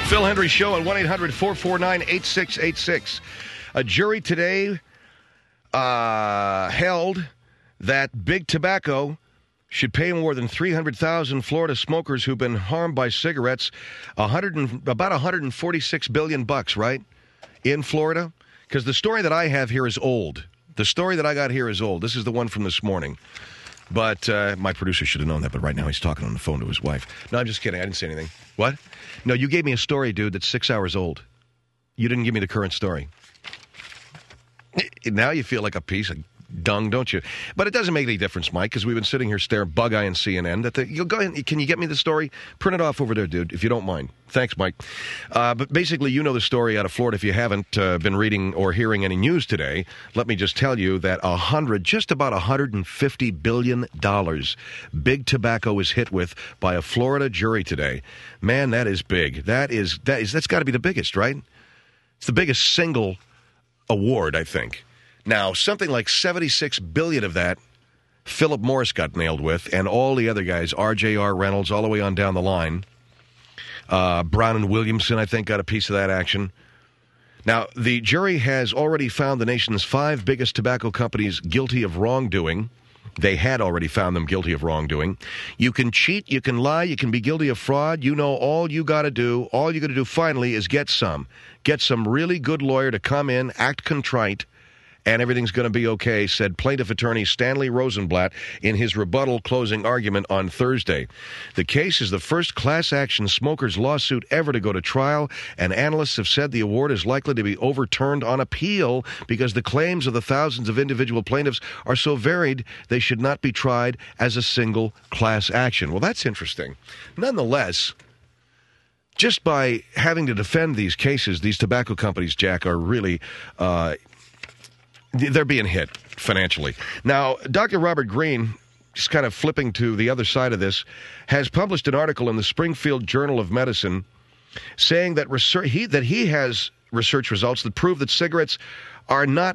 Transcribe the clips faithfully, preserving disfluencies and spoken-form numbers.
Phil Hendry Show at one eight hundred four four nine eight six eight six. A jury today uh, held that Big Tobacco should pay more than three hundred thousand Florida smokers who've been harmed by cigarettes, one hundred and, about one hundred forty-six billion bucks, right, in Florida? Because the story that I have here is old. The story that I got here is old. This is the one from this morning. But uh, my producer should have known that, but right now he's talking on the phone to his wife. No, I'm just kidding. I didn't say anything. What? No, you gave me a story, dude, that's six hours old. You didn't give me the current story. Now you feel like a piece of dung, don't you? But it doesn't make any difference, Mike, because we've been sitting here staring bug-eyeing C N N. That the, you'll go ahead, can you get me the story? Print it off over there, dude, if you don't mind. Thanks, Mike. Uh, but basically, you know the story out of Florida. If you haven't uh, been reading or hearing any news today, let me just tell you that a hundred, just about one hundred fifty billion dollars Big Tobacco is hit with by a Florida jury today. Man, that is big. That is that is that's got to be the biggest, right? It's the biggest single award, I think. Now, something like seventy-six billion dollars of that, Philip Morris got nailed with, and all the other guys, R J R Reynolds, all the way on down the line. Uh, Brown and Williamson, I think, got a piece of that action. Now, the jury has already found the nation's five biggest tobacco companies guilty of wrongdoing. They had already found them guilty of wrongdoing. You can cheat, you can lie, you can be guilty of fraud. You know, all you got to do, all you got to do finally is get some. Get some really good lawyer to come in, act contrite, and everything's going to be okay, said plaintiff attorney Stanley Rosenblatt in his rebuttal closing argument on Thursday. The case is the first class-action smokers lawsuit ever to go to trial, and analysts have said the award is likely to be overturned on appeal because the claims of the thousands of individual plaintiffs are so varied they should not be tried as a single class action. Well, that's interesting. Nonetheless, just by having to defend these cases, these tobacco companies, Jack, are really... Uh, They're being hit financially. Now, Doctor Robert Greene, just kind of flipping to the other side of this, has published an article in the Springfield Journal of Medicine saying that research, he, that he has research results that prove that cigarettes are not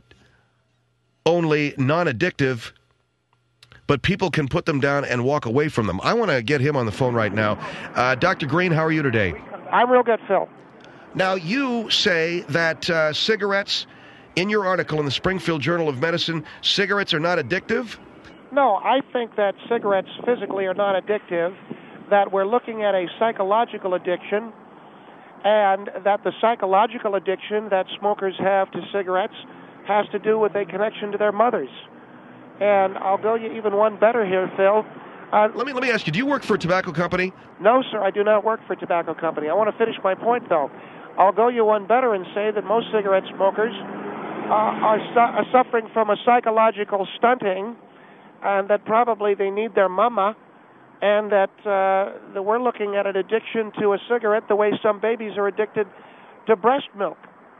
only non-addictive, but people can put them down and walk away from them. I want to get him on the phone right now. Uh, Doctor Greene, how are you today? I'm real good, Phil. Now, you say that uh, cigarettes... In your article in the Springfield Journal of Medicine, cigarettes are not addictive? No, I think that cigarettes physically are not addictive, that we're looking at a psychological addiction, and that the psychological addiction that smokers have to cigarettes has to do with a connection to their mothers. And I'll go you even one better here, Phil. Uh, let me let me ask you, do you work for a tobacco company? No, sir, I do not work for a tobacco company. I want to finish my point, though. I'll go you one better and say that most cigarette smokers Uh, are, su- are suffering from a psychological stunting, and that probably they need their mama, and that, uh, that we're looking at an addiction to a cigarette the way some babies are addicted to breast milk.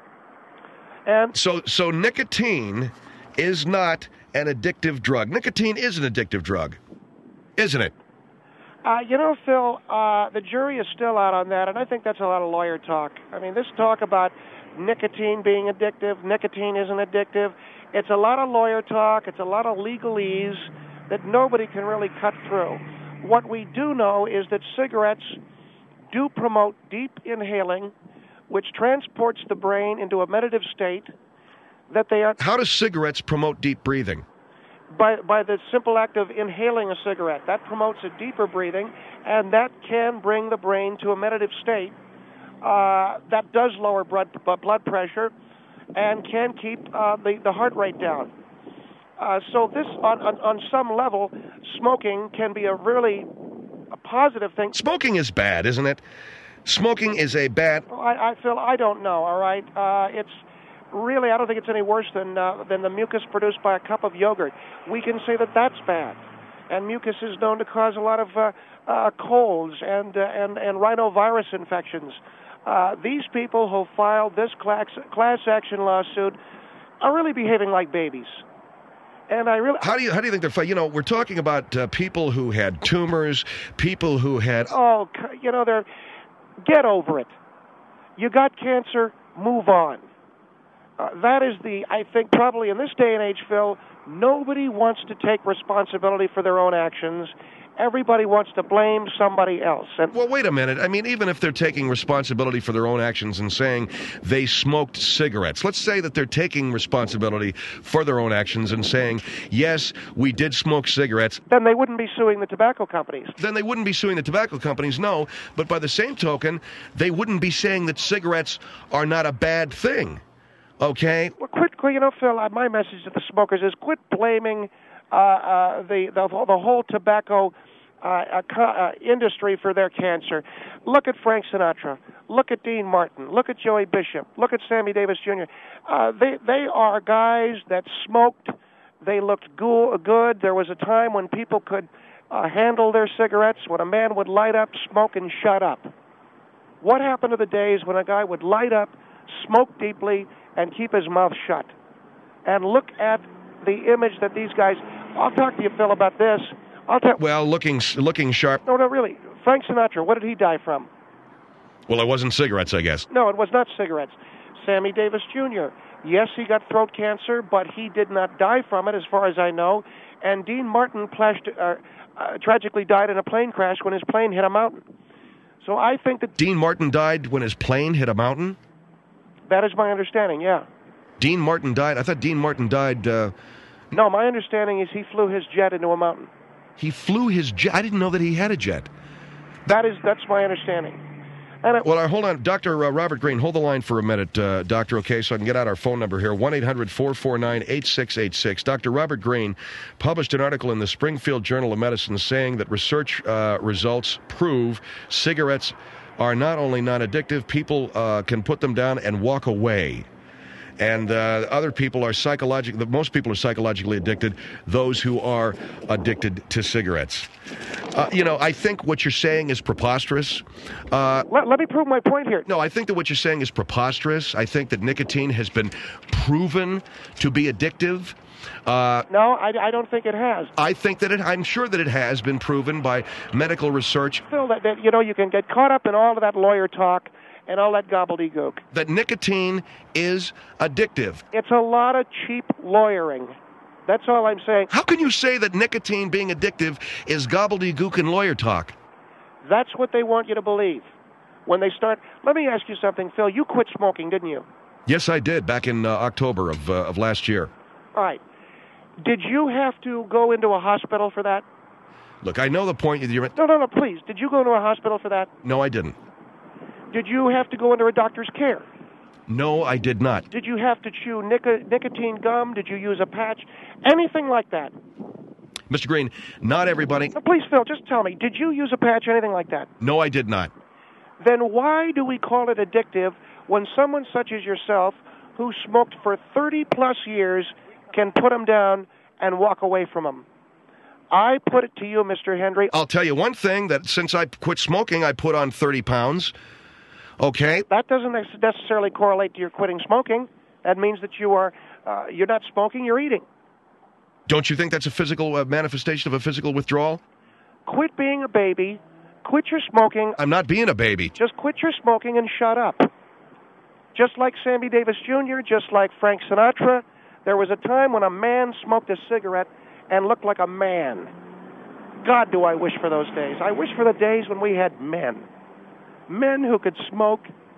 And so, so nicotine is not an addictive drug. Nicotine is an addictive drug, isn't it? Uh, you know, Phil, uh, the jury is still out on that, and I think that's a lot of lawyer talk. I mean, this talk about nicotine being addictive, nicotine isn't addictive. It's a lot of lawyer talk. It's a lot of legalese that nobody can really cut through. What we do know is that cigarettes do promote deep inhaling, which transports the brain into a meditative state. That they are. How do cigarettes promote deep breathing? By, by the simple act of inhaling a cigarette. That promotes a deeper breathing, and that can bring the brain to a meditative state. Uh, that does lower blood, blood pressure and can keep uh, the, the heart rate down. Uh, so this, on, on, on some level, smoking can be a really a positive thing. Smoking is bad, isn't it? Smoking is a bad... I, I feel, I don't know, all right? Uh, it's really, I don't think it's any worse than, uh, than the mucus produced by a cup of yogurt. We can say that that's bad. And mucus is known to cause a lot of uh, uh, colds and, uh, and, and rhinovirus infections. Uh, these people who filed this class, class action lawsuit are really behaving like babies. And I really... How do you how do you think they're fighting? You know, we're talking about uh, people who had tumors, people who had... Oh, you know, they're... Get over it. You got cancer, move on. Uh, that is the, I think, probably in this day and age, Phil, nobody wants to take responsibility for their own actions, everybody wants to blame somebody else. And well, wait a minute. I mean, even if they're taking responsibility for their own actions and saying they smoked cigarettes, let's say that they're taking responsibility for their own actions and saying, yes, we did smoke cigarettes. Then they wouldn't be suing the tobacco companies. Then they wouldn't be suing the tobacco companies, no. But by the same token, they wouldn't be saying that cigarettes are not a bad thing. Okay? Well, quit, you know, Phil, my message to the smokers is quit blaming uh, uh, the, the the whole tobacco uh, uh, industry for their cancer. Look at Frank Sinatra. Look at Dean Martin. Look at Joey Bishop. Look at Sammy Davis Junior Uh, they they are guys that smoked. They looked go- good. There was a time when people could uh, handle their cigarettes, when a man would light up, smoke, and shut up. What happened to the days when a guy would light up, smoke deeply, and keep his mouth shut? And look at the image that these guys... I'll talk to you, Phil, about this. I'll ta- well, looking looking sharp. No, no, really. Frank Sinatra, what did he die from? Well, it wasn't cigarettes, I guess. No, it was not cigarettes. Sammy Davis Junior Yes, he got throat cancer, but he did not die from it, as far as I know. And Dean Martin plashed, uh, uh, tragically died in a plane crash when his plane hit a mountain. So I think that... Dean Martin died when his plane hit a mountain? That is my understanding, yeah. Dean Martin died? I thought Dean Martin died... Uh... No, my understanding is he flew his jet into a mountain. He flew his jet? I didn't know that he had a jet. That is, that's my understanding. And it, well, uh, hold on. Doctor Uh, Robert Green, hold the line for a minute, uh, Doctor, okay, so I can get out our phone number here, one eight hundred four four nine eight six eight six. Doctor Robert Green published an article in the Springfield Journal of Medicine saying that research uh, results prove cigarettes are not only non-addictive, people uh, can put them down and walk away. And uh, other people are psychologically, most people are psychologically addicted, those who are addicted to cigarettes. Uh, you know, I think what you're saying is preposterous. Uh, let, let me prove my point here. No, I think that what you're saying is preposterous. I think that nicotine has been proven to be addictive. Uh, no, I, I don't think it has. I think that it, I'm sure that it has been proven by medical research. Phil, that, that, you know, you can get caught up in all of that lawyer talk and all that gobbledygook. That nicotine is addictive. It's a lot of cheap lawyering. That's all I'm saying. How can you say that nicotine being addictive is gobbledygook and lawyer talk? That's what they want you to believe. When they start... Let me ask you something, Phil. You quit smoking, didn't you? Yes, I did, back in uh, October of, uh, of last year. All right. Did you have to go into a hospital for that? Look, I know the point you're... No, no, no, please. Did you go into a hospital for that? No, I didn't. Did you have to go under a doctor's care? No, I did not. Did you have to chew nic- nicotine gum? Did you use a patch? Anything like that? Mister Green, not everybody... No, please, Phil, just tell me. Did you use a patch, anything like that? No, I did not. Then why do we call it addictive when someone such as yourself, who smoked for thirty plus years, can put them down and walk away from them? I put it to you, Mister Hendry. I'll tell you one thing, that since I quit smoking, I put on thirty pounds. Okay? That doesn't necessarily correlate to your quitting smoking. That means that you are, uh, you're not smoking, you're eating. Don't you think that's a physical uh, manifestation of a physical withdrawal? Quit being a baby. Quit your smoking. I'm not being a baby. Just quit your smoking and shut up. Just like Sammy Davis Junior, just like Frank Sinatra, there was a time when a man smoked a cigarette and looked like a man. God, do I wish for those days. I wish for the days when we had men. Men who could smoke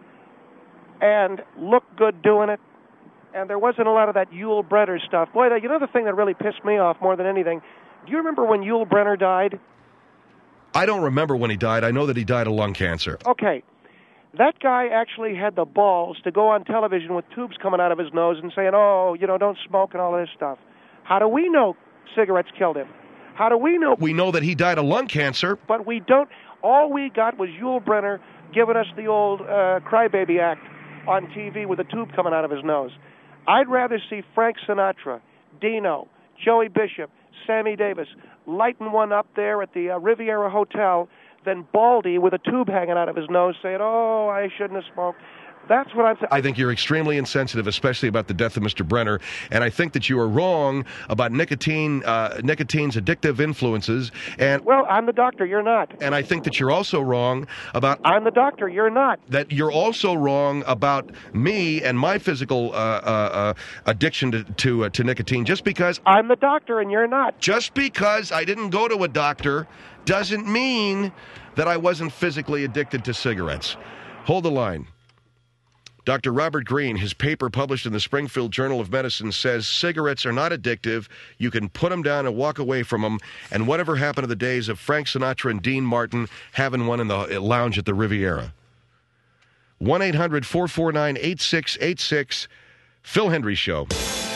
and look good doing it. And there wasn't a lot of that Yul Brynner stuff. Boy, you know the thing that really pissed me off more than anything? Do you remember when Yul Brynner died? I don't remember when he died. I know that he died of lung cancer. Okay. That guy actually had the balls to go on television with tubes coming out of his nose and saying, oh, you know, don't smoke and all this stuff. How do we know cigarettes killed him? How do we know? We know that he died of lung cancer. But we don't. All we got was Yul Brynner giving us the old uh, crybaby act on T V with a tube coming out of his nose. I'd rather see Frank Sinatra, Dino, Joey Bishop, Sammy Davis lighting one up there at the uh, Riviera Hotel than Baldy with a tube hanging out of his nose saying, oh, I shouldn't have smoked. That's what I'm saying. I think you're extremely insensitive, especially about the death of Mister Brenner, and I think that you are wrong about nicotine, uh, nicotine's addictive influences. And well, I'm the doctor. You're not. And I think that you're also wrong about. I'm the doctor. You're not. That you're also wrong about me and my physical uh, uh, uh, addiction to to, uh, to nicotine. Just because I'm the doctor and you're not. Just because I didn't go to a doctor doesn't mean that I wasn't physically addicted to cigarettes. Hold the line. Doctor Robert Greene, his paper published in the Springfield Journal of Medicine says cigarettes are not addictive. You can put them down and walk away from them. And whatever happened to the days of Frank Sinatra and Dean Martin having one in the lounge at the Riviera? one eight hundred four four nine eight six eight six, Phil Hendrie Show.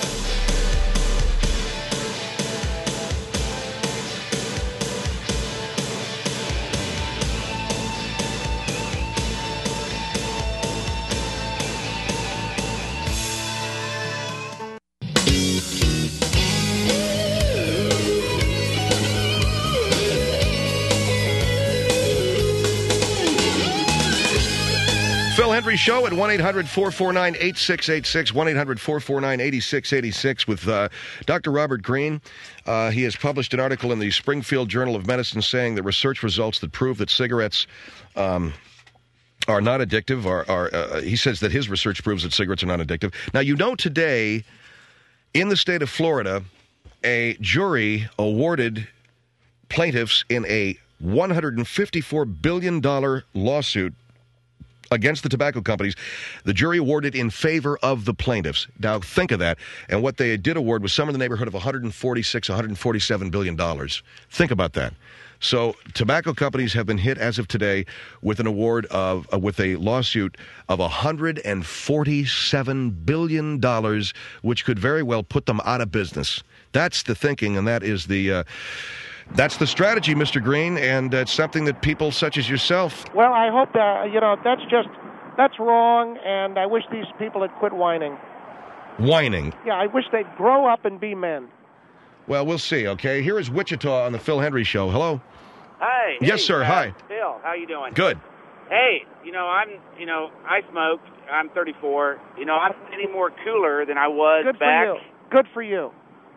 Phil Hendrie Show at one eight hundred four four nine eight six eight six, one eight hundred four four nine eight six eight six with uh, Doctor Robert Greene. Uh, he has published an article in the Springfield Journal of Medicine saying that research results that prove that cigarettes um, are not addictive. Are, are uh, he says that his research proves that cigarettes are not addictive. Now, you know, today in the state of Florida, a jury awarded plaintiffs in a one hundred fifty-four billion dollars lawsuit against the tobacco companies. The jury awarded in favor of the plaintiffs. Now, think of that. And what they did award was somewhere in the neighborhood of one hundred forty-six, one hundred forty-seven billion dollars. Think about that. So, tobacco companies have been hit as of today with an award of, uh, with a lawsuit of one hundred forty-seven billion dollars, which could very well put them out of business. That's the thinking, and that is the... Uh, That's the strategy, Mister Greene, and it's something that people such as yourself... Well, I hope that, you know, that's just, that's wrong, and I wish these people had quit whining. Whining? Yeah, I wish they'd grow up and be men. Well, we'll see, okay? Here is Wichita on the Phil Hendrie Show. Hello? Hi. Yes, hey, sir. Uh, Hi. Phil, how you doing? Good. Hey, you know, I'm, you know, I smoke. I'm thirty-four. You know, I'm any more cooler than I was Good back. for you. Good for you.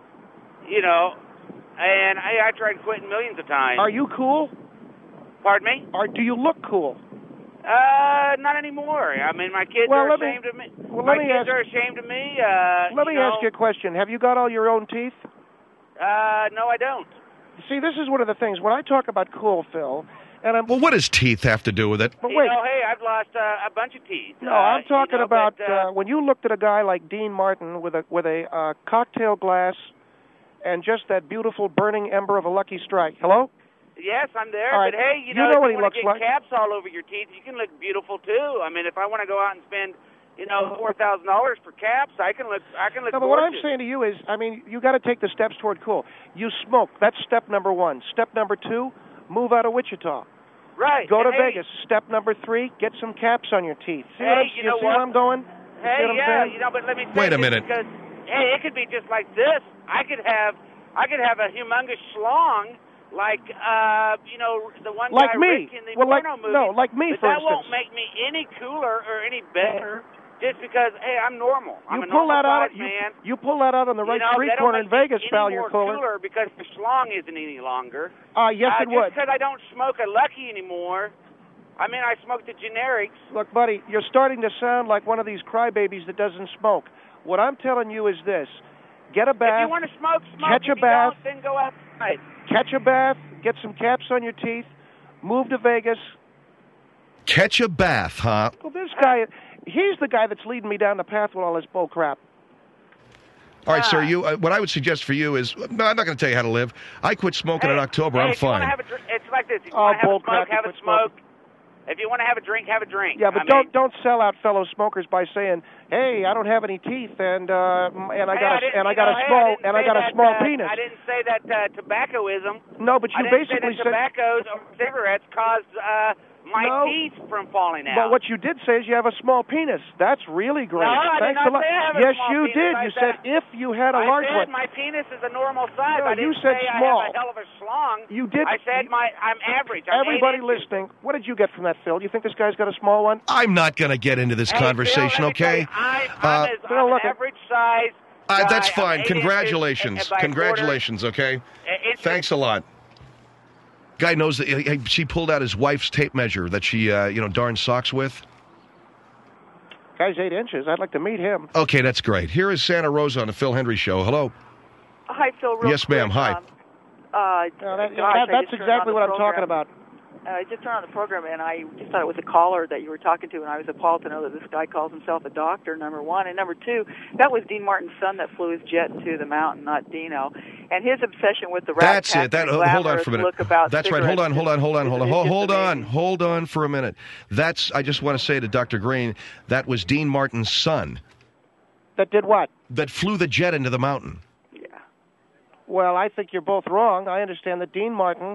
You know... And I, I tried quitting millions of times. Are you cool? Pardon me? Or do you look cool? Uh, not anymore. I mean, my kids well, are let ashamed me, of me. Well, my let me kids ask, are ashamed of me. Uh, let me you know, ask you a question. Have you got all your own teeth? Uh, no, I don't. See, this is one of the things. When I talk about cool, Phil, and I'm... Well, what does teeth have to do with it? But you wait. know, hey, I've lost uh, a bunch of teeth. No, uh, I'm talking you know, about but, uh, uh, when you looked at a guy like Dean Martin with a with a uh, cocktail glass and just that beautiful burning ember of a Lucky Strike. Hello? Yes, I'm there. All right. But hey, you You know, know if what you he want to looks get like. caps all over your teeth, you can look beautiful too. I mean, if I want to go out and spend, you know, four thousand dollars for caps, I can look. I can look. No, but what I'm gorgeous. saying to you is, I mean, you got to take the steps toward cool. You smoke. That's step number one. Step number two, move out of Wichita. Right. Go to and hey, Vegas. Step number three, get some caps on your teeth. See, Hey, what I'm, you know see what? where I'm going? You Hey, see what I'm yeah, saying? you know, but let me say Wait a this minute. because hey, it could be just like this. I could have, I could have a humongous schlong. Like, uh, you know, the one Like guy me. Rick in the Well, like- porno movie. no, like me, but for that won't instance. make me any cooler or any better just because, hey, I'm normal. I'm You a pull normal that out. sized You, man. you pull that out on the right you know, street that don't corner in make me Vegas, any pal. more You're cooler. cooler because the schlong isn't any longer. Uh, yes, it uh, would. Just because I don't smoke a Lucky anymore. I mean, I smoke the generics. Look, buddy, you're starting to sound like one of these crybabies that doesn't smoke. What I'm telling you is this: get a If bath, you want to smoke, smoke. catch if a you bath. don't, then go outside. catch a bath, get some caps on your teeth, move to Vegas. Catch a bath, huh? Well, this guy, he's the guy that's leading me down the path with all this bull crap. All right, Ah. sir. You, uh, what I would suggest for you is, no, I'm not going to tell you how to live. I quit smoking Hey, in October. hey, I'm if you wanna fine. have a dr- it's like this. If you Oh, want to have bull a smoke, crap, you have a quit smoke. smoking. If you want to have a drink, have a drink. Yeah, but I don't mean, don't sell out fellow smokers by saying, "Hey, I don't have any teeth and uh, and I hey, got I a, didn't- and I you got know, a hey, small I didn't and I say got a that, small uh, penis." I didn't say that uh, tobaccoism. No, but you I didn't basically say that tobaccos or cigarettes caused uh, my no. teeth from falling out. But what you did say is you have a small penis. That's really great. No, I Thanks did not a lot. say I have a yes, small you penis. did. I You said, said if you had a I large said one. my penis is a normal size. No, I didn't you said say small. I have a hell of a schlong. You did. I said my I'm average. I'm Everybody eight inches. listening, what did you get from that, Phil? You think this guy's got a small one? I'm not going to get into this Hey, conversation, Phil, let me tell okay? you, I, Uh, I'm, as, Phil, I'm look an at- average size. Uh, guy. that's I'm fine. eight Congratulations. inches, and by a Congratulations, okay? quarter, inch- Thanks a lot. Guy knows that he, he- she pulled out his wife's tape measure that she, uh, you know, darn socks with. Guy's eight inches. I'd like to meet him. Okay, that's great. Here is Santa Rosa on the Phil Hendry Show. Hello. Hi, Phil. Real Yes, ma'am. quick, Hi. Um, uh, No, that, gosh, that- I that's just turned exactly on what the I'm talking program. about. Uh, I just turned on the program, and I just thought it was a caller that you were talking to, and I was appalled to know that this guy calls himself a doctor, number one. And number two, that was Dean Martin's son that flew his jet to the mountain, not Dino. And his obsession with the rat That's pack it. That and hold on glamorous for a minute. look about That's right. Hold on. cigarettes Hold on. Hold on. is- Hold on. is Hold, just hold on. amazing. Hold on for a minute. That's. I just want to say to Doctor Green, that was Dean Martin's son That did what? that flew the jet into the mountain. Yeah. Well, I think you're both wrong. I understand that Dean Martin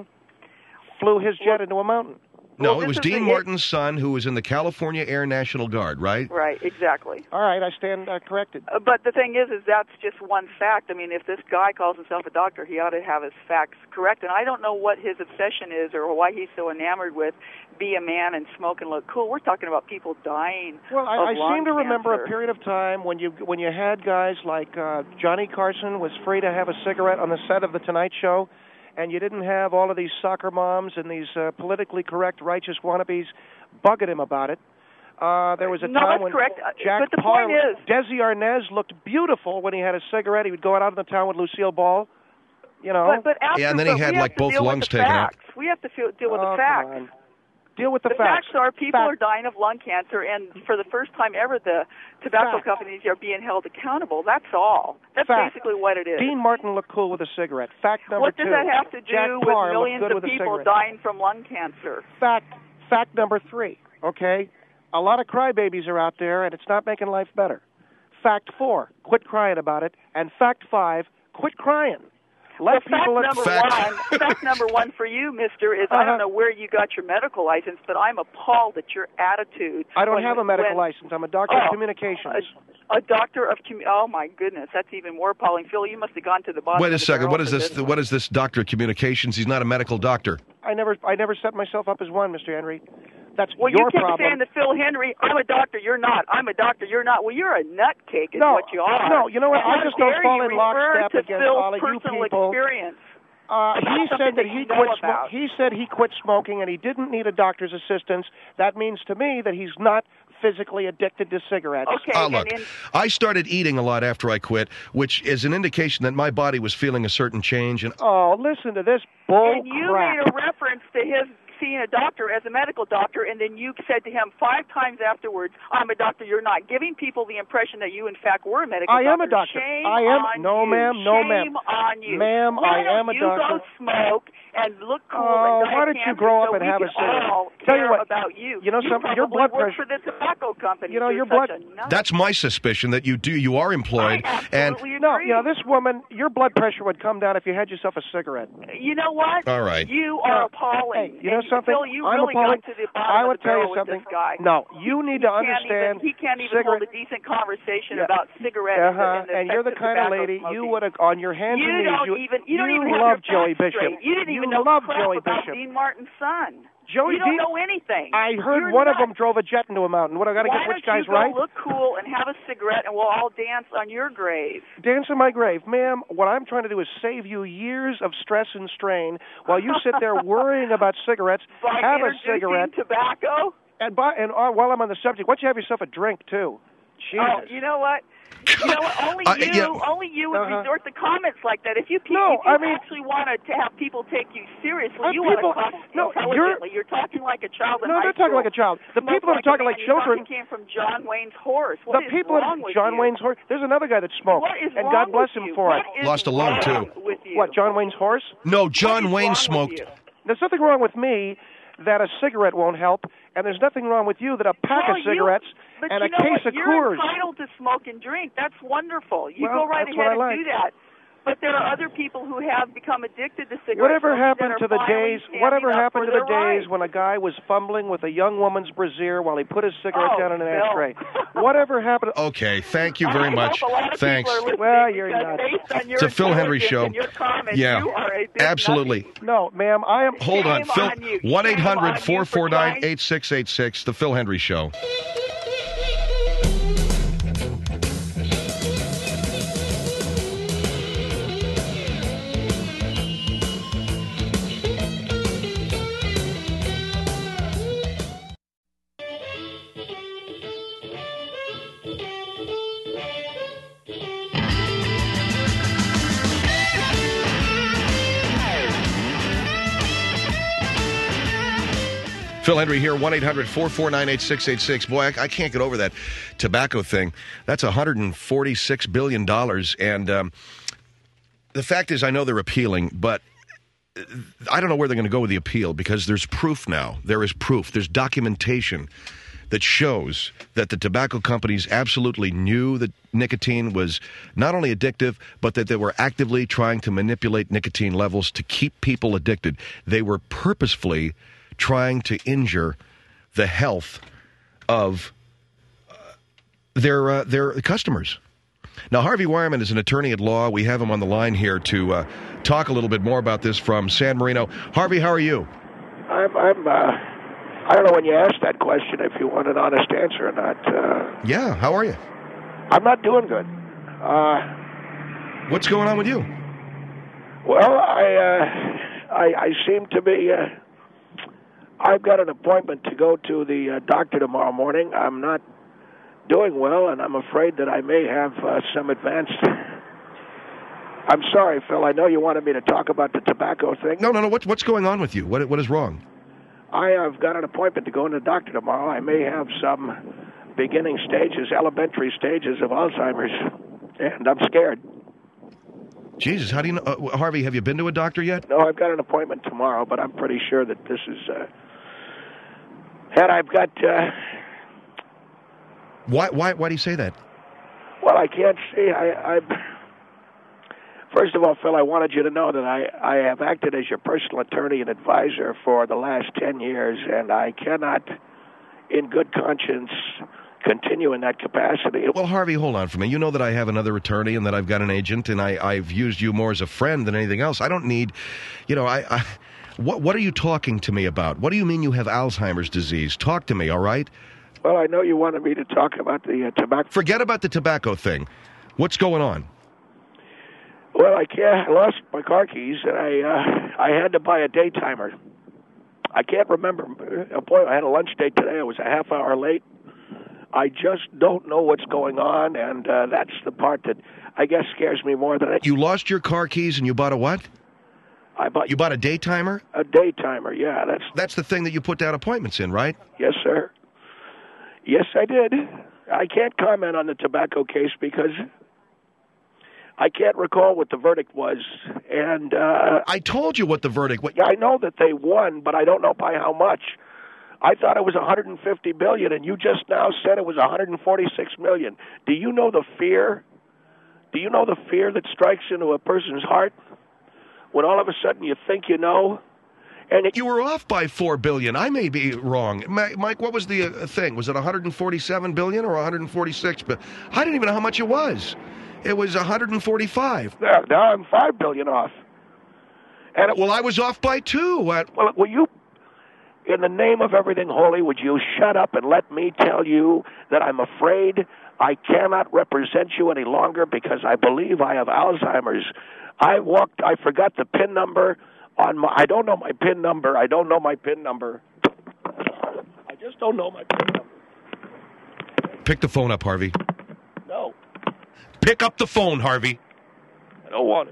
flew his jet into a mountain. No, Well, it this was is Dean the- Martin's son who was in the California Air National Guard, right? Right, exactly. All right, I stand uh, corrected. Uh, But the thing is, is that's just one fact. I mean, if this guy calls himself a doctor, he ought to have his facts correct. And I don't know what his obsession is or why he's so enamored with be a man and smoke and look cool. We're talking about people dying. Well, I, of I lung seem to remember cancer. a period of time when you when you had guys like uh, Johnny Carson was free to have a cigarette on the set of the Tonight Show, and you didn't have all of these soccer moms and these uh, politically correct righteous wannabes bugging him about it. Uh, there was a No, time that's when correct. Uh, Jack but the Parr, point is- Desi Arnaz looked beautiful when he had a cigarette. He would go out in the town with Lucille Ball. You know. But, but after, Yeah, and then he but had, we like, have to both deal with lungs the taken out. facts. We have to feel, deal with Oh, the facts. come on. Deal with the, The facts. facts are people Fact. are dying of lung cancer, and for the first time ever, the tobacco Fact. companies are being held accountable. That's all. That's Fact. basically what it is. Dean Martin looked cool with a cigarette. Fact number what two. does that have to do Jack with Parr looked millions good of with a people cigarette. dying from lung cancer? Fact, fact number three, okay? A lot of crybabies are out there, and it's not making life better. Fact four, quit crying about it. And fact five, quit crying. Let well, people... fact number Fact- one, fact number one for you, Mister, is I Uh-huh. don't know where you got your medical license, but I'm appalled at your attitude. I don't when- have a medical when- license. I'm a doctor Oh, of communications. A, a doctor of commu- oh my goodness, that's even more appalling. Phil, you must have gone to the bottom. Wait of a the second. barrel What is for this? this What is this doctor of communications? He's not a medical doctor. I never I never set myself up as one, Mister Henry. That's Well, your you kept problem. saying to Phil Henry, I'm a doctor, you're not. I'm a doctor, you're not. Well, you're a nutcake is No, what you are. no, you know what? And I how just don't dare fall you in refer lockstep to against Phil's all of you personal people. experience. Uh, About he something said that that he you know quit. Sm- about. he said he quit smoking and he didn't need a doctor's assistance. That means to me that he's not physically addicted to cigarettes. Okay, Ah, and look, in, I started eating a lot after I quit, which is an indication that my body was feeling a certain change. And Oh, listen to this bull and you crap. made a reference to his seeing a doctor as a medical doctor, and then you said to him five times afterwards, I'm a doctor, you're not, giving people the impression that you, in fact, were a medical I doctor. am a doctor. Shame I am- on no, you. ma'am, no, Shame ma'am. on you. Ma'am, Why I don't am a you doctor. go smoke and look cool Oh, and die why of don't you cancer grow up so and we have a can cigarette? all Tell you care what, about you. you know something? Your probably blood work pressure- for the tobacco company. You know, You're your blood- such a nut. that's my suspicion that you do. You are employed, I and absolutely No, agree. you know, this woman, your blood pressure would come down if you had yourself a cigarette. You know what? All right. You are appalling. Hey, you know And something? Phil, you I'm really appalling. got to the bottom I of would the tell you barrel with something. this guy. No, you need to He can't understand. Even, he can't even cigarette- hold a decent conversation Yeah. about cigarettes Uh-huh. and the And you're the effects of kind of tobacco lady you smoking. would have on your hands You and knees. don't you even you don't even have love your Joey facts Bishop. straight. You didn't You even know love crap Joey about Bishop. Dean Martin's son. Joey you don't Dean- know anything. I heard You're one of nuts. them drove a jet into a mountain. What I got to Why get which don't guy's you go right? look cool and have a cigarette, and we'll all dance on your grave? Dance in my grave, ma'am. What I'm trying to do is save you years of stress and strain while you sit there worrying about cigarettes. By have a introducing cigarette, tobacco. and buy, and uh, while I'm on the subject, why don't you have yourself a drink too? Jesus. Oh, you know what? You know what? Only Uh, you, yeah. only you would Uh-huh. resort to comments like that. If you, pe- No, if you I mean- actually want to have people take you seriously, Uh, you people- want to talk no, you're- intelligently. You're, talking like a child in No, high they're talking school. like a child. The Smoke people that are talking a like man. You thought children. you came from John Wayne's horse. What The is people wrong that with John you? Wayne's horse. There's another guy that smoked, What is and wrong God bless with him you? for What it. is Lost a lung, wrong too. With you? What, John Wayne's horse? no, John What is Wayne wrong with smoked. you? There's nothing wrong with me that a cigarette won't help, and there's nothing wrong with you that a pack Well, of cigarettes you, but and you a know case what? of You're Coors. entitled to smoke and drink. That's wonderful. You Well, go right that's ahead what I and like. do that. But there are other people who have become addicted to cigarettes. Whatever that happened are to the finally days? standing Whatever up happened for to the their days rights? when a guy was fumbling with a young woman's brassiere while he put his cigarette Oh, down in an Phil. ashtray? Whatever happened? Okay, thank you very I much. hope a lot of Thanks. people are listening Well, you're because nuts. based on your It's a Phil Henry intelligence show. and your comments, Yeah, you are a big absolutely. nutty. No, ma'am. I am. Hold on, Shame Phil. on you. one eight Shame hundred on you four four nine for eight six eight six, The Phil Henry Show. Phil Henry here, one eight hundred four four nine eight six eight six. Boy, I, I can't get over that tobacco thing. That's one hundred forty-six billion dollars. And um, the fact is, I know they're appealing, but I don't know where they're going to go with the appeal because there's proof now. There is proof. There's documentation that shows that the tobacco companies absolutely knew that nicotine was not only addictive, but that they were actively trying to manipulate nicotine levels to keep people addicted. They were purposefully trying to injure the health of uh, their uh, their customers. Now, Harvey Wireman is an attorney at law. We have him on the line here to uh, talk a little bit more about this from San Marino. Harvey, how are you? I'm, I'm, uh, I don't know when you asked that question if you want an honest answer or not. Uh, Yeah, how are you? I'm not doing good. Uh, What's going on with you? well, I, uh, I, I seem to be, uh, I've got an appointment to go to the uh, doctor tomorrow morning. I'm not doing well, and I'm afraid that I may have uh, some advanced... I'm sorry, Phil. I know you wanted me to talk about the tobacco thing. No, no, no. What, what's going on with you? What, what is wrong? I have got an appointment to go to the doctor tomorrow. I may have some beginning stages, elementary stages of Alzheimer's, and I'm scared. Jesus, how do you know? Uh, Harvey, have you been to a doctor yet? No, I've got an appointment tomorrow, but I'm pretty sure that this is... Uh, and I've got... Uh, Why, why, why do you say that? well, I can't see. I, I... First of all, Phil, I wanted you to know that I, I have acted as your personal attorney and advisor for the last ten years, and I cannot, in good conscience, continue in that capacity. Well, Harvey, hold on for me. You know that I have another attorney and that I've got an agent, and I, I've used you more as a friend than anything else. I don't need, you know, I, I what, what are you talking to me about? What do you mean you have Alzheimer's disease? Talk to me, all right? Well, I know you wanted me to talk about the uh, tobacco... Forget about the tobacco thing. What's going on? Well, I can't. I lost my car keys, and I uh, I had to buy a day timer. I can't remember. Uh, boy, I had a lunch date today. I was a half hour late. I just don't know what's going on, and uh, that's the part that I guess scares me more than it. You lost your car keys and you bought a what? I bought You bought a day timer? a day timer. Yeah, that's That's the thing that you put down appointments in, right? yes, sir. Yes, I did. I can't comment on the tobacco case because I can't recall what the verdict was, and uh, I told you what the verdict was. I know that they won, but I don't know by how much. I thought it was one hundred fifty billion dollars, and you just now said it was one hundred forty-six million dollars. Do you know the fear? Do you know the fear that strikes into a person's heart when all of a sudden you think you know? And it, You were off by four billion dollars. I may be wrong. Ma- Mike, what was the uh, thing? Was it one hundred forty-seven billion dollars or one hundred forty-six billion dollars? I didn't even know how much it was. It was one hundred forty-five. now, now I'm five billion dollars off. And it, Well, I was off by two. What? well, will you, in the name of everything holy, would you shut up and let me tell you that I'm afraid I cannot represent you any longer because I believe I have Alzheimer's. I walked, I forgot the PIN number on my, I don't know my PIN number. I don't know my PIN number. I just don't know my PIN number. Pick the phone up, Harvey. No, Pick up the phone, Harvey. I don't want it.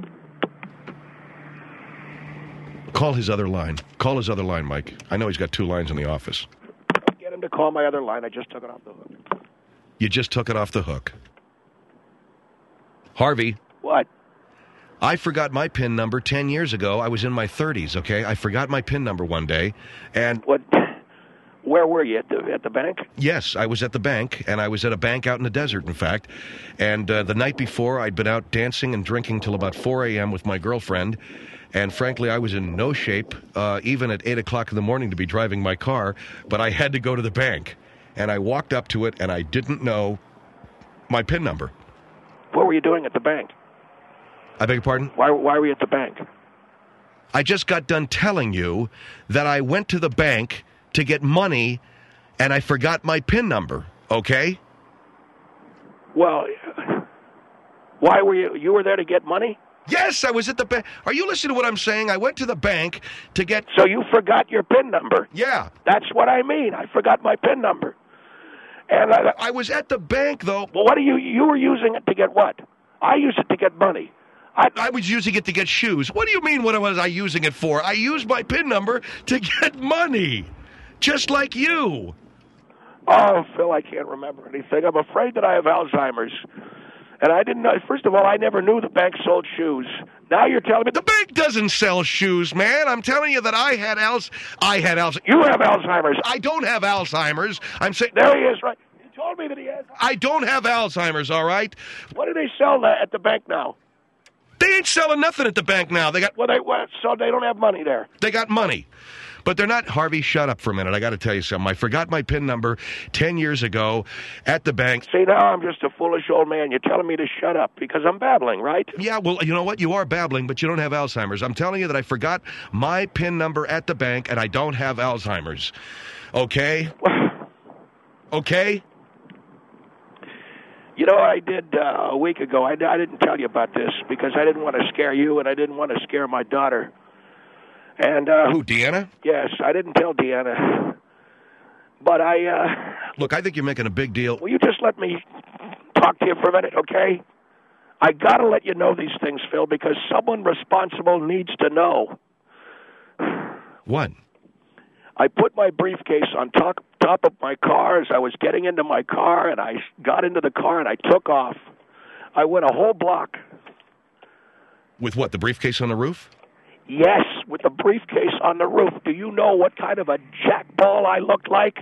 Call his other line. Call his other line, Mike. I know he's got two lines in the office. Get him to call my other line. I just took it off the hook. You just took it off the hook. Harvey, What? I forgot my PIN number ten years ago. I was in my thirties, okay? I forgot my PIN number one day, and What? Where were you, at the at the bank? Yes, I was at the bank, and I was at a bank out in the desert, in fact. And uh, the night before, I'd been out dancing and drinking till about four a.m. with my girlfriend. And frankly, I was in no shape, uh, even at eight o'clock in the morning, to be driving my car. But I had to go to the bank. And I walked up to it, and I didn't know my PIN number. What were you doing at the bank? I beg your pardon? Why, why were you at the bank? I just got done telling you that I went to the bank to get money, and I forgot my PIN number, okay? Well, why were you, you were there to get money? Yes, I was at the bank. Are you listening to what I'm saying? I went to the bank to get... So you forgot your PIN number? Yeah. That's what I mean. I forgot my PIN number. And I, I was at the bank, though. Well, what are you, you were using it to get what? I used it to get money. I, I was using it to get shoes. What do you mean, what was I using it for? I used my PIN number to get money. Just like you. Oh, Phil, I can't remember anything. I'm afraid that I have Alzheimer's. And I didn't know. First of all, I never knew the bank sold shoes. Now you're telling me the bank doesn't sell shoes, man. I'm telling you that I had Alz. I had Alz. You have Alzheimer's. I don't have Alzheimer's. I'm saying there he is, right? You told me that he has. I don't have Alzheimer's. All right. What do they sell at the bank now? They ain't selling nothing at the bank now. They got well, they what? So they don't have money there. They got money. But they're not. Harvey, shut up for a minute. I got to tell you something. I forgot my PIN number ten years ago at the bank. See, now I'm just a foolish old man. You're telling me to shut up because I'm babbling, right? Yeah, well, you know what? You are babbling, but you don't have Alzheimer's. I'm telling you that I forgot my PIN number at the bank, and I don't have Alzheimer's. Okay? Okay? You know, I did uh, a week ago. I, I didn't tell you about this because I didn't want to scare you, and I didn't want to scare my daughter. And uh, who, Deanna? Yes, I didn't tell Deanna. But I... Uh, Look, I think you're making a big deal. Will you just let me talk to you for a minute, okay? I got to let you know these things, Phil, because someone responsible needs to know. What? I put my briefcase on top, top of my car as I was getting into my car, and I got into the car, and I took off. I went a whole block. With what, the briefcase on the roof? Yes, with the briefcase on the roof. Do you know what kind of a jackball I looked like?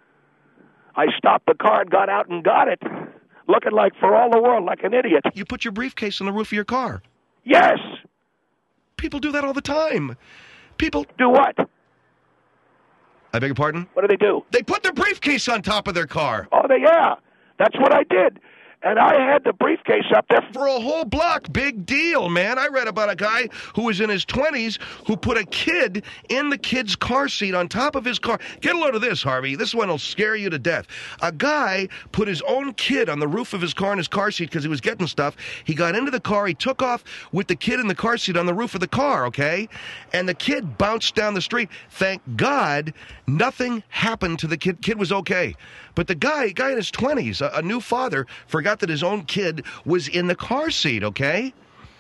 I stopped the car and got out and got it, looking like, for all the world, like an idiot. You put your briefcase on the roof of your car? Yes. People do that all the time. People... Do what? I beg your pardon? What do they do? They put their briefcase on top of their car. Oh, they, yeah. That's what I did. And I had the briefcase up there. For a whole block. Big deal, man. I read about a guy who was in his twenties who put a kid in the kid's car seat on top of his car. Get a load of this, Harvey. This one will scare you to death. A guy put his own kid on the roof of his car in his car seat because he was getting stuff. He got into the car. He took off with the kid in the car seat on the roof of the car, okay? And the kid bounced down the street. Thank God nothing happened to the kid. Kid was okay. But the guy, guy in his twenties, a, a new father, forgot that his own kid was in the car seat, okay?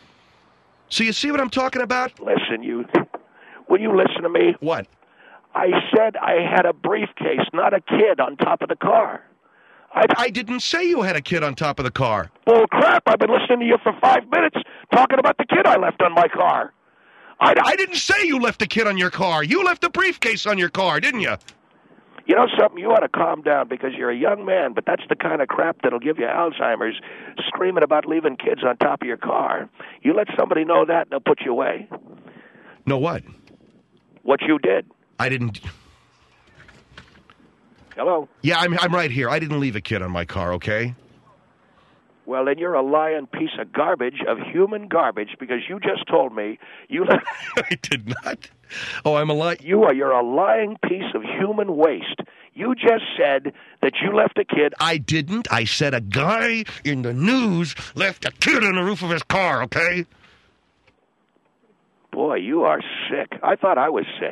So you see what I'm talking about? Listen, you... Will you listen to me? What? I said I had a briefcase, not a kid on top of the car. I, I didn't say you had a kid on top of the car. Bull crap, I've been listening to you for five minutes talking about the kid I left on my car. I, I didn't say you left a kid on your car. You left a briefcase on your car, didn't you? You know something? You ought to calm down because you're a young man, but that's the kind of crap that'll give you Alzheimer's, screaming about leaving kids on top of your car. You let somebody know that, and they'll put you away. Know what? What you did. I didn't... Hello? Yeah, I'm, I'm right here. I didn't leave a kid on my car, okay? Well, then you're a lying piece of garbage, of human garbage, because you just told me you left... I did not. Oh, I'm a lie. You are. You're a lying piece of human waste. You just said that you left a kid. I didn't. I said a guy in the news left a kid on the roof of his car, okay? Boy, you are sick. I thought I was sick.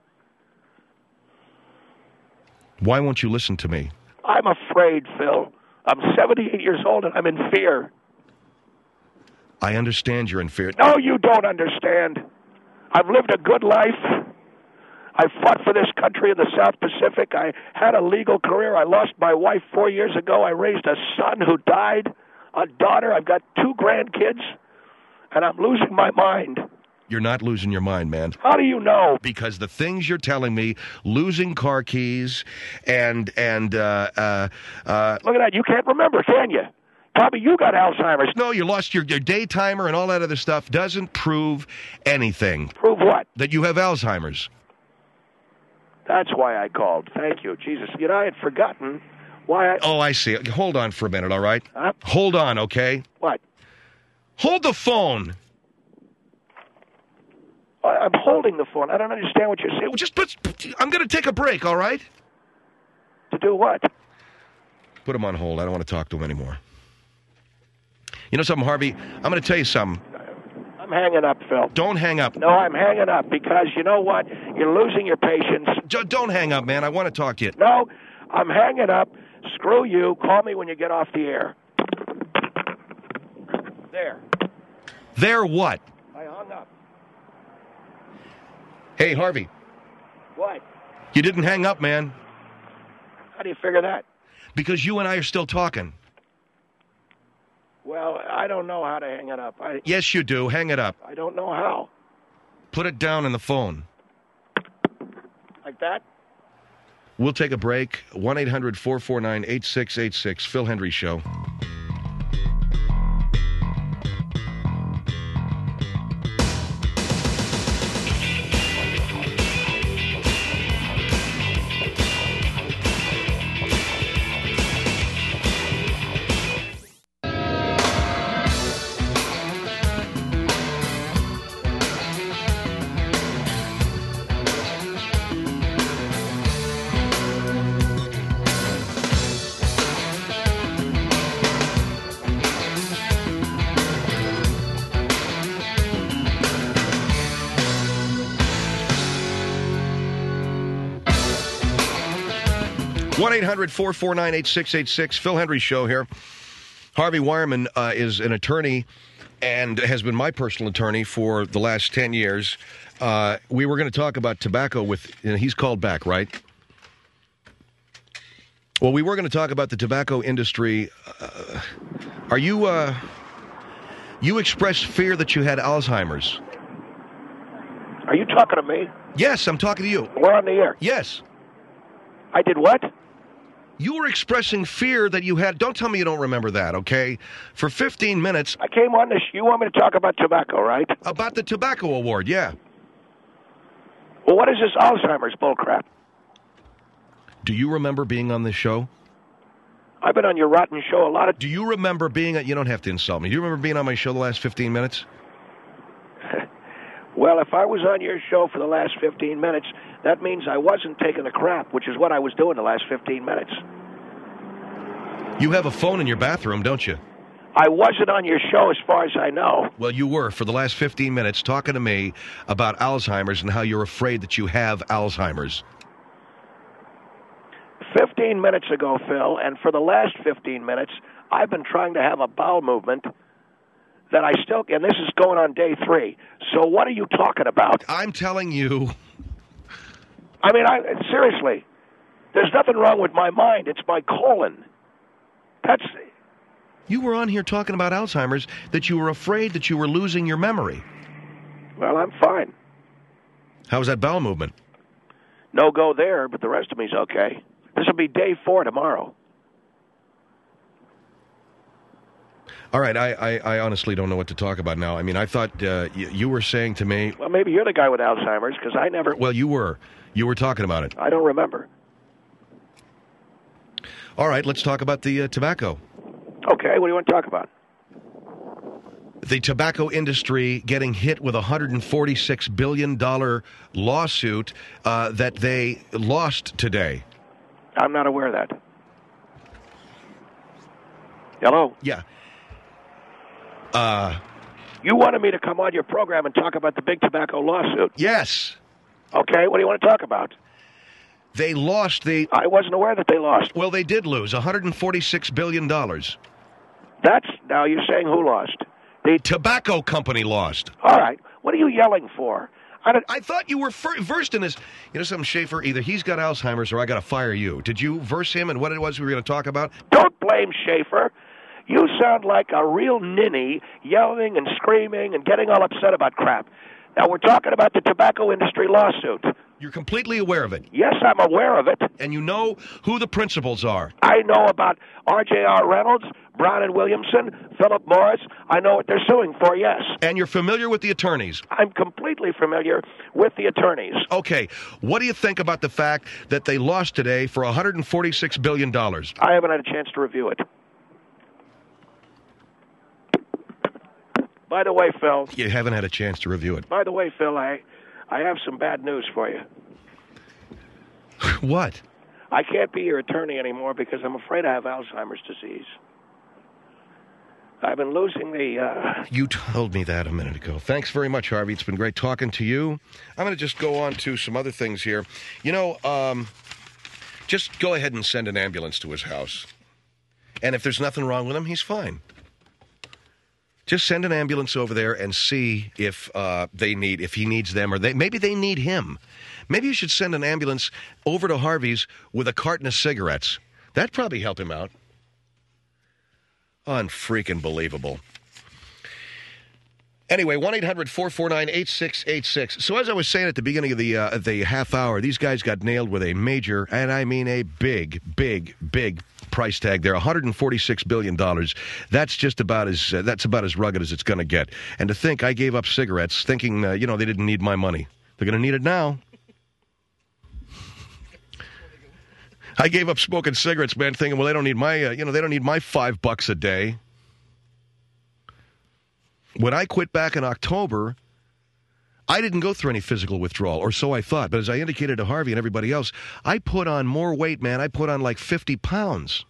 Why won't you listen to me? I'm afraid, Phil. I'm seventy-eight years old and I'm in fear. I understand you're in fear. No, you don't understand. I've lived a good life. I fought for this country in the South Pacific. I had a legal career. I lost my wife four years ago. I raised a son who died, a daughter. I've got two grandkids, and I'm losing my mind. You're not losing your mind, man. How do you know? Because the things you're telling me, losing car keys and, and, uh, uh, uh, Look at that. You can't remember, can you? Probably you got Alzheimer's. no, you lost your, your day timer and all that other stuff doesn't prove anything. Prove what? That you have Alzheimer's. That's why I called. Thank you. Jesus. You know, I had forgotten why I... Oh, I see. Hold on for a minute, all right? Huh? Hold on, okay? What? Hold the phone. I- I'm holding the phone. I don't understand what you're saying. Just put, I'm going to take a break, all right? To do what? Put him on hold. I don't want to talk to him anymore. You know something, Harvey? I'm going to tell you something. I'm hanging up, Phil. Don't hang up. No, I'm hanging up because you know what? You're losing your patience. J- don't hang up, man. I want to talk to you. No, I'm hanging up. Screw you. Call me when you get off the air. There. There what? I hung up. Hey, Harvey, What? you didn't hang up, man, How do you figure that? because you and I are still talking. Well, I don't know how to hang it up. I, Yes, you do. Hang it up. I don't know how. Put it down in the phone. Like that? We'll take a break. one eight hundred four four nine eight six eight six. Phil Hendry Show. one eight hundred four four nine eight six eight six. Phil Hendry Show here. Harvey Wireman uh, is an attorney and has been my personal attorney for the last ten years. Uh, we were going to talk about tobacco with, you know, he's called back, right? Well, we were going to talk about the tobacco industry. Uh, are you, uh, you expressed fear that you had Alzheimer's. Are you talking to me? Yes, I'm talking to you. We're on the air. Yes. I did what? You were expressing fear that you had. Don't tell me you don't remember that, okay? For fifteen minutes. I came on this. You want me to talk about tobacco, right? About the tobacco award, yeah. Well, what is this Alzheimer's bullcrap? Do you remember being on this show? I've been on your rotten show a lot of... Do you remember being... You don't have to insult me. Do you remember being on my show the last fifteen minutes? Well, if I was on your show for the last fifteen minutes, that means I wasn't taking a crap, which is what I was doing the last fifteen minutes. You have a phone in your bathroom, don't you? I wasn't on your show as far as I know. Well, you were for the last fifteen minutes talking to me about Alzheimer's and how you're afraid that you have Alzheimer's. fifteen minutes ago, Phil, and for the last fifteen minutes, I've been trying to have a bowel movement that I still... And this is going on day three. So what are you talking about? I'm telling you... I mean, I seriously, there's nothing wrong with my mind. It's my colon. That's... You were on here talking about Alzheimer's, that you were afraid that you were losing your memory. Well, I'm fine. How was that bowel movement? No go there, but the rest of me's okay. This will be day four tomorrow. All right, I, I, I honestly don't know what to talk about now. I mean, I thought uh, y- you were saying to me... Well, maybe you're the guy with Alzheimer's, because I never... Well, you were. You were talking about it. I don't remember. All right, let's talk about the uh, tobacco. Okay, what do you want to talk about? The tobacco industry getting hit with a one hundred forty-six billion dollars lawsuit uh, that they lost today. I'm not aware of that. Hello? Yeah. Uh, You wanted me to come on your program and talk about the big tobacco lawsuit. yes. Okay, what do you want to talk about? They lost the... I wasn't aware that they lost. Well, they did lose one hundred forty-six billion dollars. That's... Now, you're saying who lost? The... Tobacco company lost. All right. What are you yelling for? I don't... I thought you were fir- versed in this. You know something, Schaefer? Either he's got Alzheimer's or I got to fire you. Did you verse him in what it was we were going to talk about? Don't blame Schaefer. You sound like a real ninny yelling and screaming and getting all upset about crap. Now, we're talking about the tobacco industry lawsuit. You're completely aware of it. Yes, I'm aware of it. And you know who the principals are. I know about R J R Reynolds, Brown and Williamson, Philip Morris. I know what they're suing for, yes. And you're familiar with the attorneys. I'm completely familiar with the attorneys. Okay. What do you think about the fact that they lost today for one hundred forty-six billion dollars? I haven't had a chance to review it. By the way, Phil. You haven't had a chance to review it. By the way, Phil, I, I have some bad news for you. What? I can't be your attorney anymore because I'm afraid I have Alzheimer's disease. I've been losing the... Uh... You told me that a minute ago. Thanks very much, Harvey. It's been great talking to you. I'm going to just go on to some other things here. You know, um, just go ahead and send an ambulance to his house. And if there's nothing wrong with him, he's fine. Just send an ambulance over there and see if uh, they need, if he needs them, or they maybe they need him. Maybe you should send an ambulance over to Harvey's with a carton of cigarettes. That'd probably help him out. Unfreaking believable. Anyway, one eight hundred four four nine eight six eight six. So as I was saying at the beginning of the uh, the half hour, these guys got nailed with a major, and I mean a big, big, big price tag there. one hundred forty-six billion dollars. That's just about as uh, that's about as rugged as it's going to get. And to think I gave up cigarettes, thinking uh, you know they didn't need my money. They're going to need it now. I gave up smoking cigarettes, man, thinking, well, they don't need my, uh, you know, they don't need my five bucks a day. When I quit back in October, I didn't go through any physical withdrawal, or so I thought. But as I indicated to Harvey and everybody else, I put on more weight, man. I put on like fifty pounds.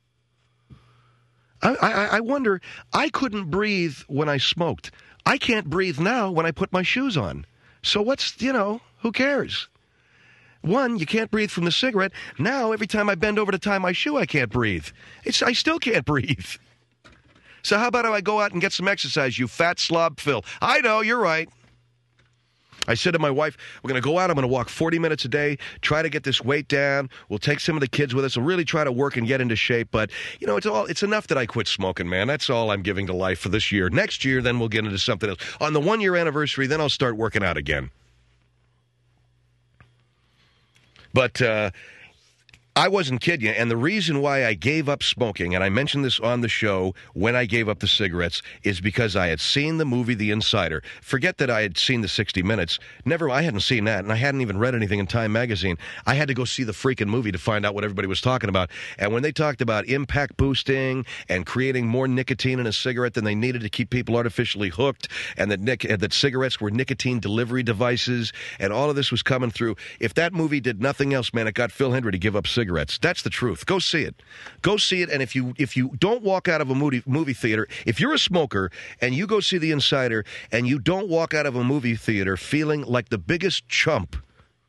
I, I, I wonder, I couldn't breathe when I smoked. I can't breathe now when I put my shoes on. So what's, you know, who cares? One, you can't breathe from the cigarette. Now, every time I bend over to tie my shoe, I can't breathe. It's I still can't breathe. So how about if I go out and get some exercise, you fat slob Phil? I know, you're right. I said to my wife, we're going to go out. I'm going to walk forty minutes a day, try to get this weight down. We'll take some of the kids with us. We'll really try to work and get into shape. But, you know, it's all it's enough that I quit smoking, man. That's all I'm giving to life for this year. Next year, then we'll get into something else. On the one-year anniversary, then I'll start working out again. But uh, I wasn't kidding you, and the reason why I gave up smoking, and I mentioned this on the show when I gave up the cigarettes, is because I had seen the movie The Insider. Forget that I had seen the sixty minutes. Never, I hadn't seen that, and I hadn't even read anything in Time magazine. I had to go see the freaking movie to find out what everybody was talking about. And when they talked about impact boosting and creating more nicotine in a cigarette than they needed to keep people artificially hooked, and that nic- that cigarettes were nicotine delivery devices, and all of this was coming through, if that movie did nothing else, man, it got Phil Hendry to give up cigarettes. Cigarettes. That's the truth. Go see it. Go see it. And if you if you don't walk out of a movie movie theater, if you're a smoker and you go see The Insider and you don't walk out of a movie theater feeling like the biggest chump,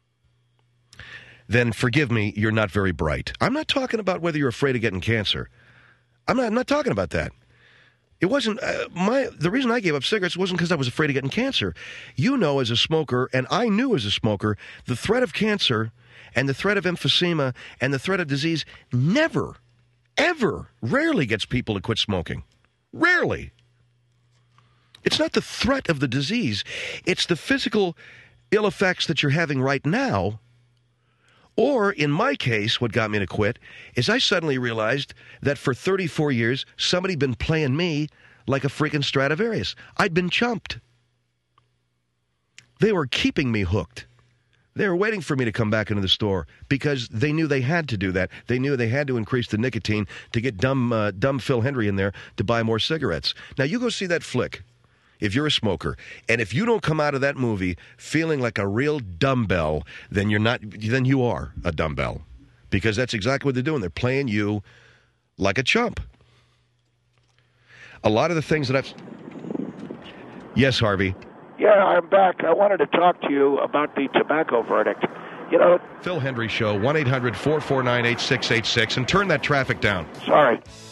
then forgive me, you're not very bright. I'm not talking about whether you're afraid of getting cancer. I'm not. I'm not talking about that. It wasn't uh, my. The reason I gave up cigarettes wasn't because I was afraid of getting cancer. You know, as a smoker, and I knew as a smoker, the threat of cancer and the threat of emphysema and the threat of disease never, ever, rarely gets people to quit smoking. Rarely. It's not the threat of the disease. It's the physical ill effects that you're having right now. Or, in my case, what got me to quit is I suddenly realized that for thirty-four years, somebody had been playing me like a freaking Stradivarius. I'd been chumped. They were keeping me hooked. They were waiting for me to come back into the store because they knew they had to do that. They knew they had to increase the nicotine to get dumb, uh, dumb Phil Hendry in there to buy more cigarettes. Now, you go see that flick if you're a smoker, and if you don't come out of that movie feeling like a real dumbbell, then you're not. Then you are a dumbbell, because that's exactly what they're doing. They're playing you like a chump. A lot of the things that I've. Yes, Harvey. Yeah, I'm back. I wanted to talk to you about the tobacco verdict. You know, Phil Hendry Show, one eight hundred four four nine eight six eight six, and turn that traffic down. Sorry.